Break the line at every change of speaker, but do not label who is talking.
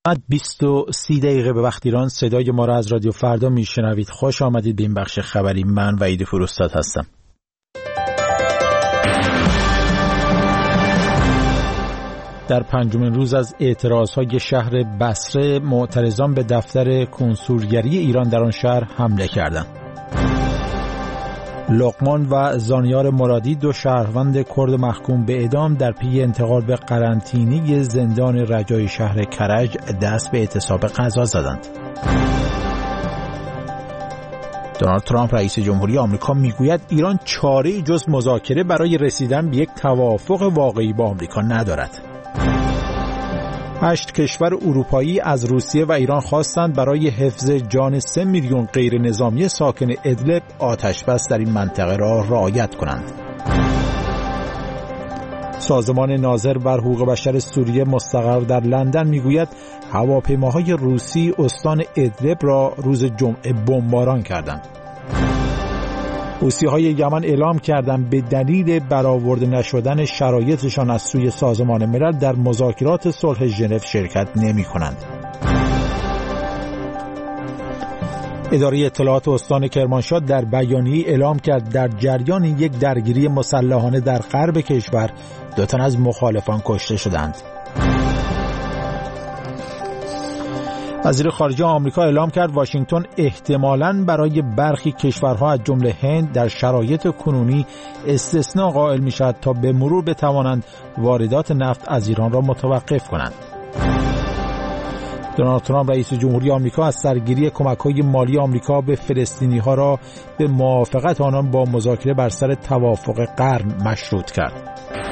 20:30 به وقت ایران. صدای ما را از رادیو فردا میشنوید. خوش آمدید به این بخش خبری. من وحید فروستاد هستم. در پنجمین روز از اعتراضهای شهر بصره، معترضان به دفتر کنسولگری ایران در آن شهر حمله کردند. لقمان و زانیار مرادی، دو شهروند کرد محکوم به اعدام، در پی انتقال به قرنطینه زندان رجای شهر کرج دست به اعتصاب غذا زدند. دونالد ترامپ رئیس جمهوری آمریکا میگوید ایران چاره‌ای جز مذاکره برای رسیدن به یک توافق واقعی با آمریکا ندارد. 8 کشور اروپایی از روسیه و ایران خواستند برای حفظ جان 3 میلیون غیر نظامی ساکن ادلب آتش‌بس در این منطقه را رعایت کنند. سازمان ناظر بر حقوق بشر سوریه مستقر در لندن میگوید هواپیماهای روسی استان ادلب را روز جمعه بمباران کردند. حوثی‌های یمن اعلام کردند به دلیل برآورده نشدن شرایطشان از سوی سازمان ملل در مذاکرات صلح ژنو شرکت نمی‌کنند. اداره اطلاعات استان کرمانشاه در بیانیه‌ای اعلام کرد در جریان یک درگیری مسلحانه در غرب کشور 2 تن از مخالفان کشته شدند. وزیر خارجه آمریکا اعلام کرد واشنگتن احتمالاً برای برخی کشورها از جمله هند در شرایط کنونی استثناء قائل می‌شود تا به مرور بتوانند واردات نفت از ایران را متوقف کنند. دونالد ترامپ رئیس جمهوری آمریکا از سرگیری کمک‌های مالی آمریکا به فلسطینی‌ها را به موافقت آنان با مذاکره بر سر توافق قرن مشروط کرد.